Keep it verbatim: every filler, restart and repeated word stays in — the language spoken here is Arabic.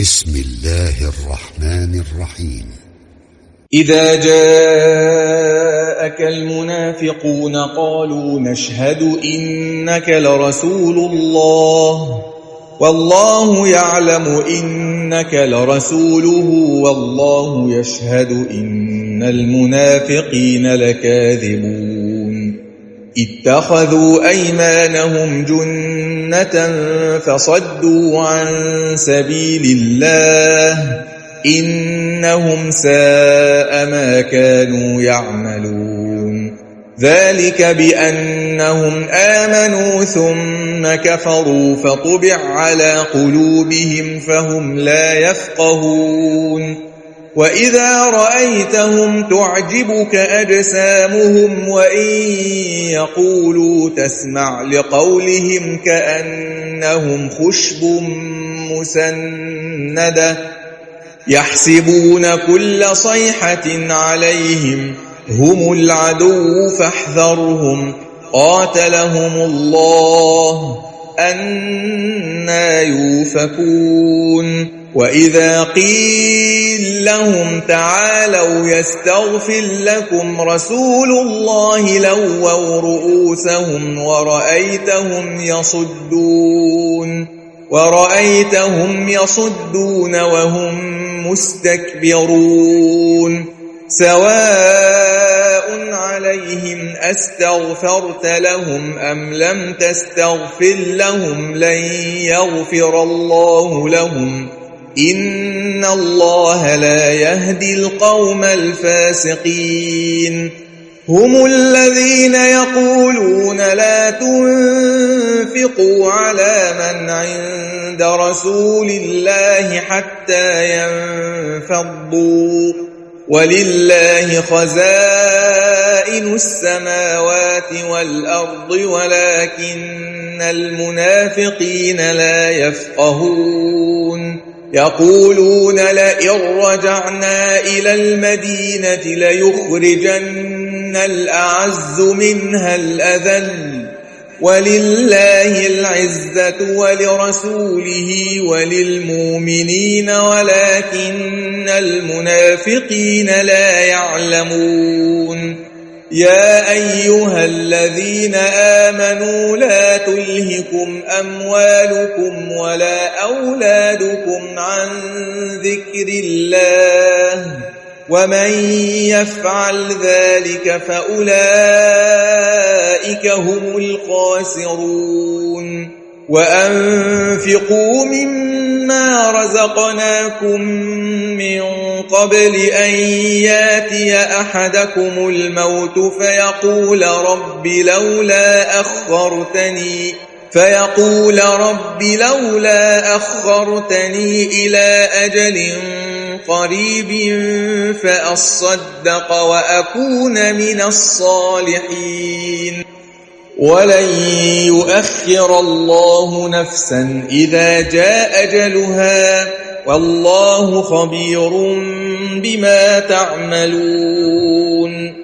بسم الله الرحمن الرحيم. إذا جاءك المنافقون قالوا نشهد إنك لرسول الله والله يعلم إنك لرسوله والله يشهد إن المنافقين لكاذبون اتخذوا أيمانهم جنة فصدوا عن سبيل الله إنهم ساء ما كانوا يعملون ذلك بأنهم آمنوا ثم كفروا فطبع على قلوبهم فهم لا يفقهون وإذا رأيتهم تعجبك أجسامهم وإن يقولوا تسمع لقولهم كأنهم خشب مسندة يحسبون كل صيحة عليهم هم العدو فاحذرهم قاتلهم الله أنى يؤفكون وإذا قيل لهم تعالوا يستغفر لكم رسول الله لووا رؤوسهم ورأيتهم يصدون ورأيتهم يصدون وهم مستكبرون سواء عليهم أستغفرت لهم أم لم تستغفر لهم لن يغفر الله لهم إن الله لا يهدي القوم الفاسقين هم الذين يقولون لا تنفقوا على من عند رسول الله حتى ينفضوا ولله خزائن السماوات والأرض ولكن المنافقين لا يفقهون يقولون لئن رجعنا إلى المدينة ليخرجن الأعز منها الأذل ولله العزة ولرسوله وللمؤمنين ولكن المنافقين لا يعلمون يا أيها الذين آمنوا لا تلهكم أموالكم ولا أولادكم عن ذكر الله ومن يفعل ذلك فأولئك هم الخاسرون وأنفقوا مما رزقناكم من قبل أن ياتي أحدكم الموت فيقول رب لولا أخرتني فيقول رب لولا أخرتني إلى أجل قريب فأصدق وأكون من الصالحين ولن يؤخر الله نفسا إذا جاء أجلها والله خبير بما تعملون.